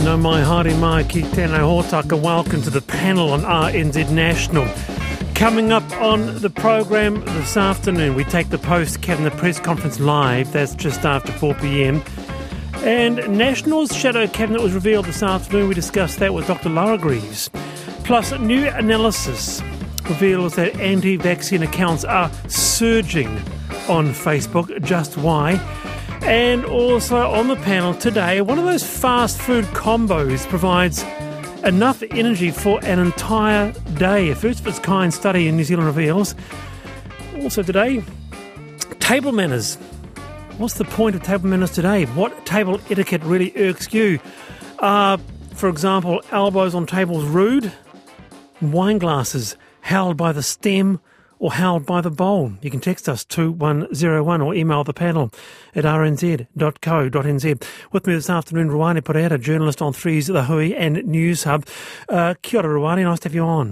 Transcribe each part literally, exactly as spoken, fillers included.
no mai haere mai ki tēnei hōtaka. Welcome to the panel on R N Z National. Coming up on the program this afternoon, we take the post-cabinet press conference live. That's just after four p.m. And National's shadow cabinet was revealed this afternoon. We discussed that with Doctor Lara Greaves. Plus, new analysis reveals that anti-vaccine accounts are surging on Facebook. Just why? And also on the panel today, one of those fast food combos provides enough energy for an entire day. A first of its kind study in New Zealand reveals. Also today, table manners. What's the point of table manners today? What table etiquette really irks you? Are, for example, elbows on tables rude? Wine glasses held by the stem or held by the bowl? You can text us two one zero one or email the panel at r n z dot co dot n z. With me this afternoon, Ruane Pereira, journalist on three's The Hui and News Hub. Uh, kia ora, Ruane, nice to have you on.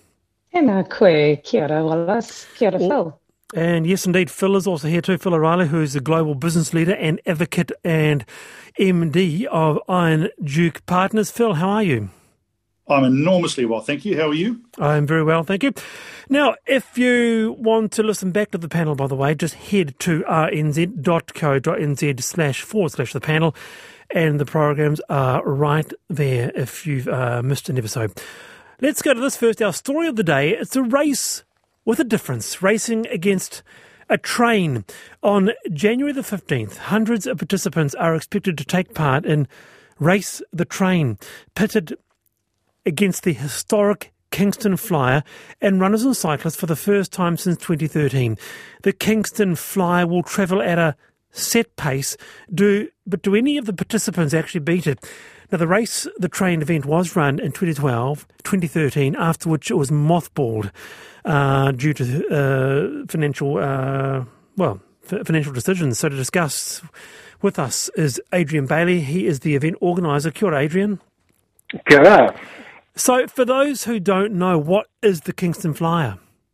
Tēnā koe, kia ora, Wallace, kia ora, Phil. And yes, indeed, Phil is also here too. Phil O'Reilly, who is the global business leader and advocate and M D of Iron Duke Partners. Phil, how are you? I'm enormously well, thank you. How are you? I'm very well, thank you. Now, if you want to listen back to the panel, by the way, just head to r n z dot co dot n z slash forward slash the panel, and the programs are right there if you've uh, missed an episode. Let's go to this first. Our story of the day, it's a race with a difference, racing against a train. On January the fifteenth, hundreds of participants are expected to take part in Race the Train, pitted against the historic Kingston Flyer and runners and cyclists for the first time since twenty thirteen. The Kingston Flyer will travel at a set pace, do, but do any of the participants actually beat it? Now, the Race the Train event was run in twenty twelve, twenty thirteen, after which it was mothballed uh, due to uh, financial, uh, well, financial decisions. So to discuss with us is Adrian Bailey. He is the event organiser. Kia ora, Adrian. Kia ora. So, for those who don't know, what is the Kingston Flyer?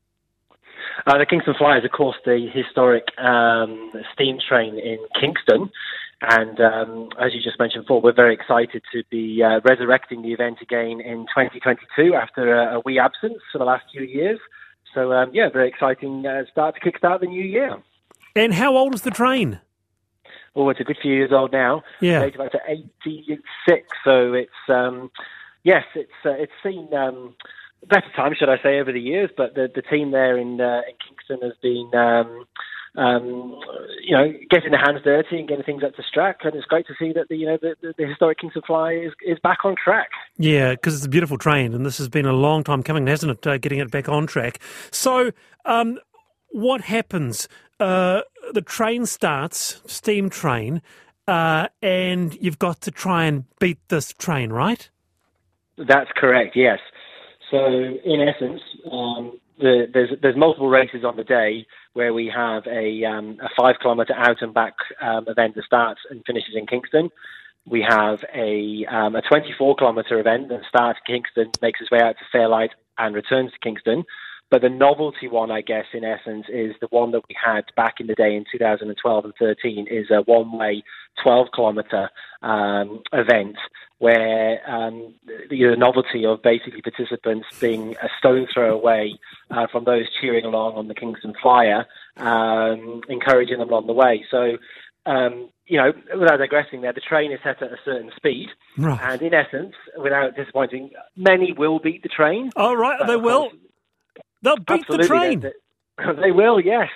Uh, the Kingston Flyer is, of course, the historic um, steam train in Kingston. And um, as you just mentioned before, we're very excited to be uh, resurrecting the event again in twenty twenty-two after a, a wee absence for the last few years. So, um, yeah, very exciting uh, start to kickstart the new year. And how old is the train? Oh, it's a good few years old now. Yeah. It's about eighty-six, so it's... Um, Yes, it's uh, it's seen um, better times, should I say, over the years. But the, the team there in uh, in Kingston has been, um, um, you know, getting their hands dirty and getting things up to track. And it's great to see that the you know the, the, the historic Kingston Fly is is back on track. Yeah, because it's a beautiful train, and this has been a long time coming, hasn't it? Uh, getting it back on track. So, um, what happens? Uh, the train starts, steam train, uh, and you've got to try and beat this train, right? That's correct, yes. So, in essence, um, the, there's there's multiple races on the day where we have a um, a five kilometre out and back um, event that starts and finishes in Kingston. We have a um, a twenty-four kilometre event that starts in Kingston, makes its way out to Fairlight and returns to Kingston. But the novelty one, I guess, in essence, is the one that we had back in the day in two thousand twelve and thirteen, is a one-way twelve kilometre um, event where um, the, the novelty of basically participants being a stone throw away uh, from those cheering along on the Kingston Flyer, um, encouraging them along the way. So, um, you know, without digressing there, the train is set at a certain speed. Right. And in essence, without disappointing, many will beat the train. Oh, right, they will. They'll beat Absolutely, the train. They, they will, yes.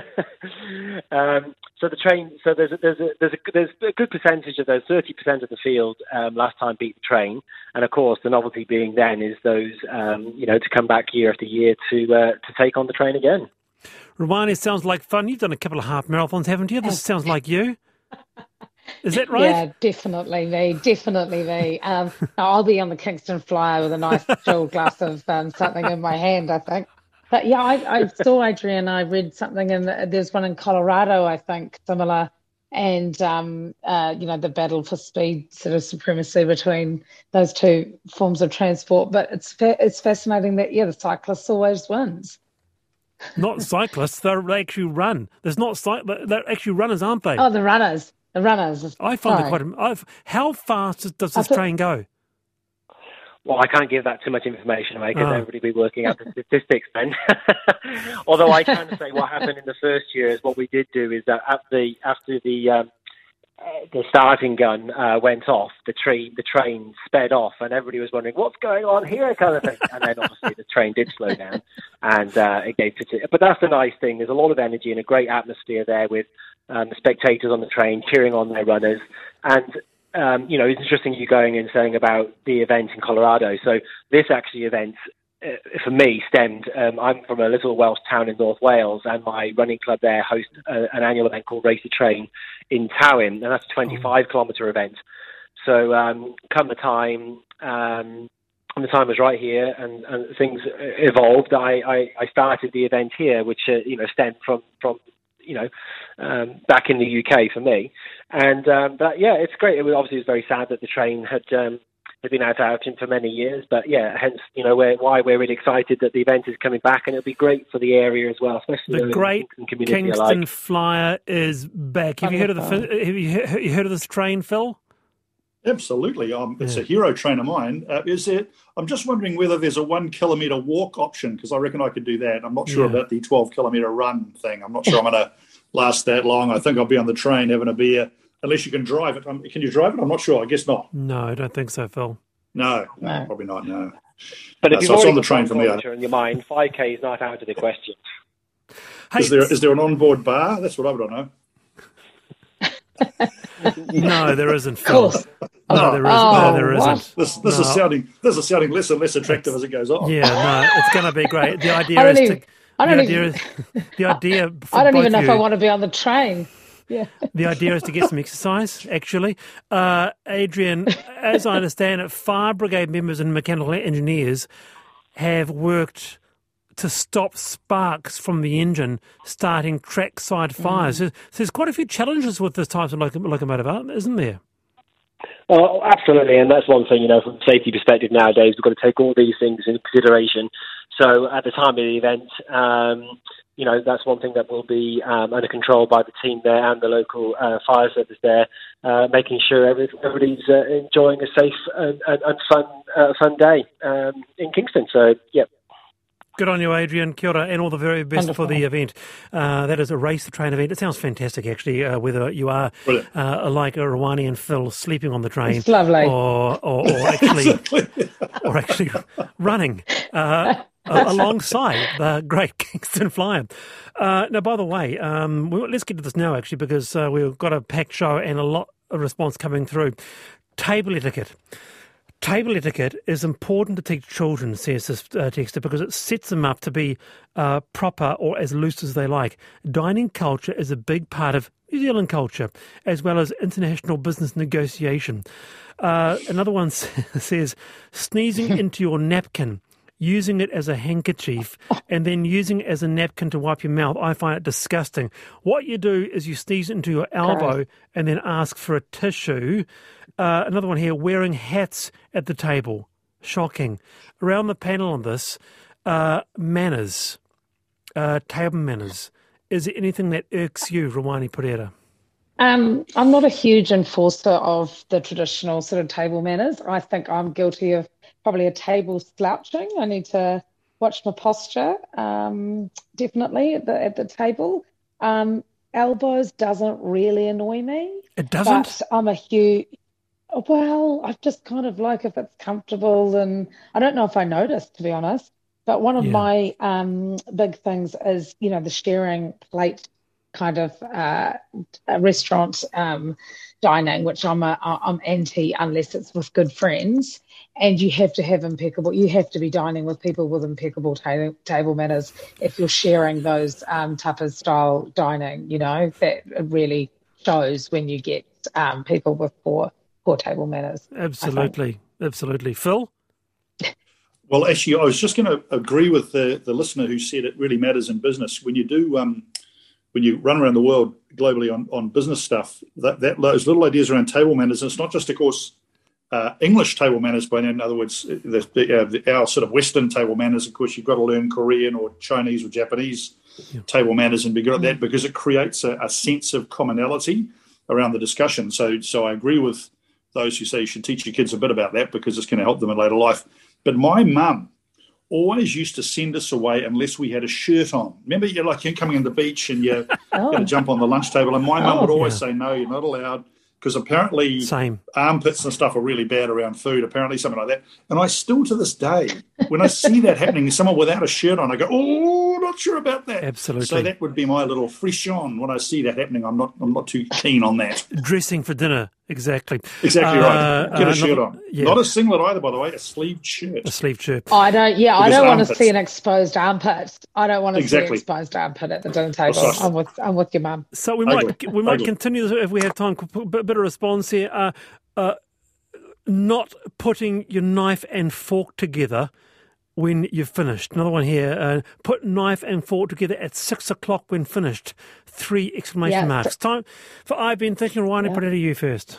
um, so the train. So there's a, there's a, there's a, there's a good percentage of those thirty percent of the field um, last time beat the train, and of course the novelty being then is those um, you know to come back year after year to uh, to take on the train again. Romani, it sounds like fun. You've done a couple of half marathons, haven't you? This sounds like you. Is that right? Yeah, definitely me, definitely me. Um, I'll be on the Kingston Flyer with a nice chilled glass of um, something in my hand, I think. But yeah, I, I saw Adrian. I read something, and the, there's one in Colorado, I think, similar. And um, uh, you know, the battle for speed, sort of supremacy between those two forms of transport. But it's fa- it's fascinating that yeah, the cyclist always wins. Not cyclists; they actually run. There's not cy- they're actually runners, aren't they? Oh, the runners. the runners. I find no. it quite. I've, how fast does this I thought, train go? Well, I can't give that too much information away because Oh. everybody will be working out the statistics then. Although I can say what happened in the first year is what we did do is that after the, after the, um, uh, the starting gun uh, went off, the, train the train sped off and everybody was wondering, what's going on here, kind of thing. And then obviously the train did slow down and uh, it gave to But that's the nice thing. There's a lot of energy and a great atmosphere there with um, the spectators on the train cheering on their runners. And Um, you know, it's interesting you going and saying about the event in Colorado. So this actually event, uh, for me, stemmed. Um, I'm from a little Welsh town in North Wales, and my running club there hosts a, an annual event called Race to Train in Tywyn, and that's a twenty-five kilometre event. So um, come the time, um, and the time was right here, and, and things evolved. I, I, I started the event here, which uh, you know stemmed from from. you know, um, back in the U K for me. And, um, but yeah, it's great. It was obviously it was very sad that the train had, um, had been out of action for many years, but yeah, hence, you know, we're, why we're really excited that the event is coming back, and it'll be great for the area as well, especially The the Great community Kingston alike. Flyer is back. Have you heard of the? Have you have you heard of this train, Phil? Absolutely. Um, it's Yeah. a hero train of mine. Uh, is it? I'm just wondering whether there's a one kilometre walk option, because I reckon I could do that. I'm not sure Yeah. about the twelve kilometre run thing. I'm not sure I'm going to last that long. I think I'll be on the train having a beer, unless you can drive it. Um, can you drive it? I'm not sure. I guess not. No, I don't think so, Phil. No, no, No. probably not. No. But if Uh, you've so it's already on the got train one for me. kilometre in your mind, five K is not out of the question. Hey, Is there is there an onboard bar? That's what I want to know. no, there isn't, Of Phil. course. No, there isn't. Oh, no, there what? isn't. This this No. is sounding this is sounding less and less attractive as it goes on. Yeah, no, it's going to be great. The idea I don't is even, to. I The don't idea even, is the idea. For I don't both even know if I you- want to be on the train. Yeah. The idea is to get some exercise, actually. Uh, Adrian, as I understand it, fire brigade members and mechanical engineers have worked to stop sparks from the engine starting trackside fires. So, so there's quite a few challenges with this type of locom- locomotive, aren't- isn't there? Oh, absolutely, and that's one thing, you know, from a safety perspective nowadays, we've got to take all these things into consideration. So at the time of the event, um, you know, that's one thing that will be um, under control by the team there and the local uh, fire service there, uh, making sure every, everybody's uh, enjoying a safe and, and, and fun uh, fun day um, in Kingston. So, yeah. Good on you, Adrian. Kia ora, and all the very best Wonderful. for the event. Uh, that is a Race the Train event. It sounds fantastic, actually, uh, whether you are Brilliant. uh, like Rawani and Phil sleeping on the train. It's lovely. Or, or, or actually or actually running uh, a- alongside the Great Kingston Flyer. Uh, now, by the way, um, we, let's get to this now, actually, because uh, we've got a packed show and a lot of response coming through. Table etiquette. Table etiquette is important to teach children, says this uh, texter, because it sets them up to be uh, proper or as loose as they like. Dining culture is a big part of New Zealand culture, as well as international business negotiation. Uh, another one says, sneezing into your napkin, using it as a handkerchief, and then using it as a napkin to wipe your mouth. I find it disgusting. What you do is you sneeze into your elbow and then ask for a tissue. Uh, another one here, wearing hats at the table. Shocking. Around the panel on this, uh, manners, uh, table manners. Is there anything that irks you, Rawani Pereira? Um, I'm not a huge enforcer of the traditional sort of table manners. I think I'm guilty of probably a table slouching. I need to watch my posture, um, definitely at the at the table. Um, elbows doesn't really annoy me. It doesn't? But I'm a huge, well, I just kind of like if it's comfortable, and I don't know if I notice, to be honest. But one of Yeah. my um, big things is, you know, the sharing plate kind of uh, restaurant um, dining, which I'm a, I'm anti unless it's with good friends. And you have to have impeccable, you have to be dining with people with impeccable ta- table manners if you're sharing those um, tapas style dining, you know, that really shows when you get um, people with poor, poor table manners. Absolutely. Absolutely. Phil? Well, actually, I was just going to agree with the, the listener who said it really matters in business. When you do, um, when you run around the world globally on, on business stuff, that, that those little ideas around table manners, and it's not just, of course, uh, English table manners, but in other words, the, the, uh, the, our sort of Western table manners, of course, you've got to learn Korean or Chinese or Japanese yeah. table manners and be good at that, because it creates a, a sense of commonality. around the discussion. So, so I agree with those who say you should teach your kids a bit about that because it's going to help them in later life. But my mum always used to send us away unless we had a shirt on. Remember, you're like you're coming on the beach and you're oh. going to jump on the lunch table, and my mum oh, would always yeah. say, no, you're not allowed, because apparently Same. armpits and stuff are really bad around food, apparently something like that. And I still, to this day, when I see that happening, someone without a shirt on, I go, oh, not sure about that. Absolutely. So that would be my little frisson. When I see that happening, I'm not I'm not too keen on that. Dressing for dinner, exactly. Exactly uh, right. Get a uh, shirt not, on. Yeah. Not a singlet either, by the way, a sleeved shirt. A sleeved shirt. I don't, yeah, Because I don't armpits. want to see an exposed armpit. I don't want to Exactly. see an exposed armpit at the dinner table. Precisely. I'm with, I'm with your mum. So we might Ugly. we might Ugly. continue this if we have time. A bit of response here. Uh, uh, not putting your knife and fork together when you're finished. Another one here. Uh, put knife and fork together at six o'clock when finished. Three exclamation Yeah. marks. Time for I've been thinking. Ryan, Yeah. put it to you first.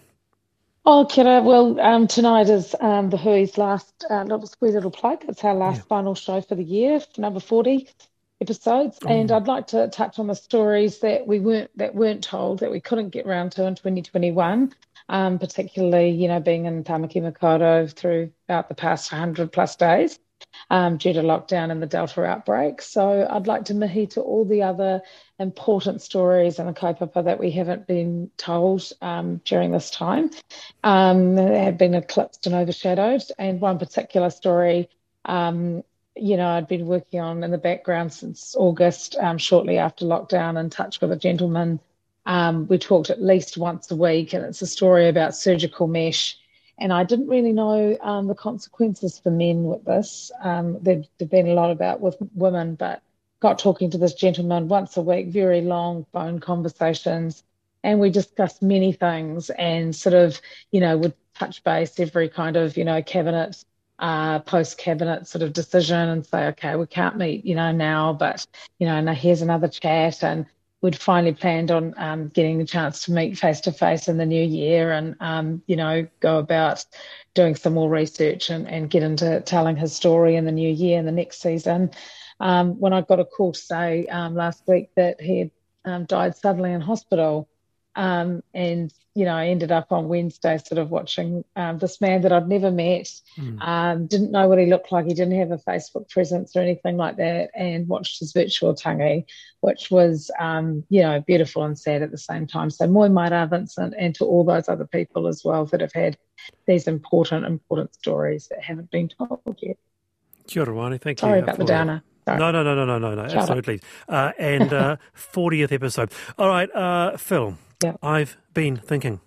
Oh, Kira, well, um, tonight is um, the Hui's last uh, little sweet little plug. It's our last Yeah. final show for the year, number forty episodes. Oh. And I'd like to touch on the stories that we weren't that weren't told, that we couldn't get round to in twenty twenty-one, um, particularly, you know, being in Tamaki Makaurau throughout the past one hundred plus days um, due to lockdown and the Delta outbreak. So I'd like to mihi to all the other important stories and the kaupapa that we haven't been told um, during this time. Um, they have been eclipsed and overshadowed. And one particular story, um, you know, I'd been working on in the background since August, um, shortly after lockdown, in touch with a gentleman. Um, we talked at least once a week, and it's a story about surgical mesh. And I didn't really know um, the consequences for men with this. Um, there've, there've been a lot about with women, but got talking to this gentleman once a week, very long phone conversations, and we discussed many things and sort of, you know, would touch base every kind of, you know, cabinet, uh, post-cabinet sort of decision and say, okay, we can't meet, you know, now, but, you know, now here's another chat. And we'd finally planned on um, getting the chance to meet face-to-face in the new year and, um, you know, go about doing some more research and, and get into telling his story in the new year and the next season. Um, when I got a call to say um, last week that he had um, died suddenly in hospital, um, and, you know, I ended up on Wednesday sort of watching um, this man that I'd never met, mm. um, didn't know what he looked like, he didn't have a Facebook presence or anything like that, and watched his virtual tangi, which was, um, you know, beautiful and sad at the same time. So moi maira, Vincent, and to all those other people as well that have had these important, important stories that haven't been told yet. Kia ora, Rani. Thank Sorry you. about the downer. Sorry. No, no, no, no, no, no, no, absolutely. Uh, and uh, fortieth episode. All right, uh, Phil, yeah. I've been thinking.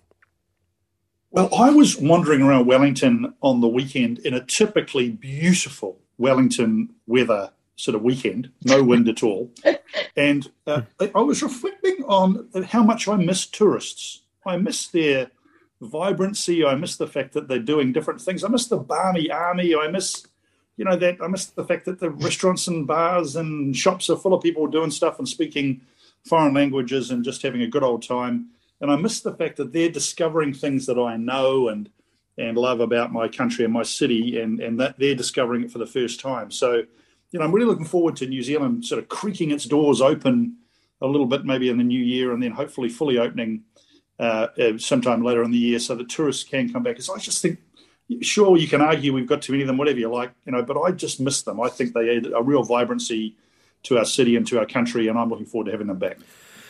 Well, I was wandering around Wellington on the weekend in a typically beautiful Wellington weather sort of weekend, no wind at all. And uh, I was reflecting on how much I miss tourists. I miss their vibrancy. I miss the fact that they're doing different things. I miss the barmy army. I miss... You know, that I miss the fact that the restaurants and bars and shops are full of people doing stuff and speaking foreign languages and just having a good old time. And I miss the fact that they're discovering things that I know and and love about my country and my city, and, and that they're discovering it for the first time. So, you know, I'm really looking forward to New Zealand sort of creaking its doors open a little bit, maybe in the new year, and then hopefully fully opening uh, uh, sometime later in the year so that tourists can come back. Because I just think, sure, you can argue we've got too many of them, whatever you like, you know, but I just miss them. I think they add a real vibrancy to our city and to our country, and I'm looking forward to having them back.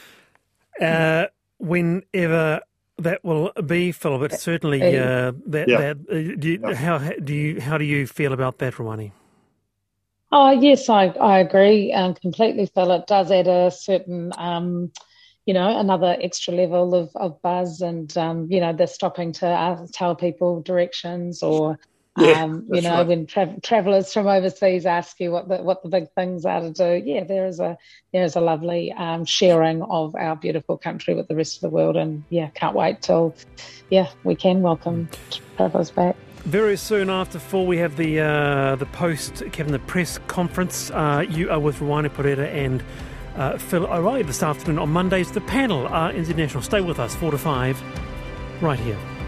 Uh, whenever that will be, Phil, but certainly uh, that. Yeah. that uh, do you, yeah. How do you how do you feel about that, Romani? Oh yes, I I agree um, completely, Phil. It does add a certain. Um, you know, another extra level of, of buzz, and, um, you know, they're stopping to uh, tell people directions, or, yeah, um, you know, right. when tra- travellers from overseas ask you what the what the big things are to do. Yeah, there is a there is a lovely um, sharing of our beautiful country with the rest of the world, and yeah, can't wait till, yeah, we can welcome travellers back. Very soon after four, we have the uh, the post Kevin the press conference. Uh, you are with Rowani Poreta and Uh, Phil O'Reilly this afternoon. On Mondays, the panel are international. Stay with us, four to five, right here.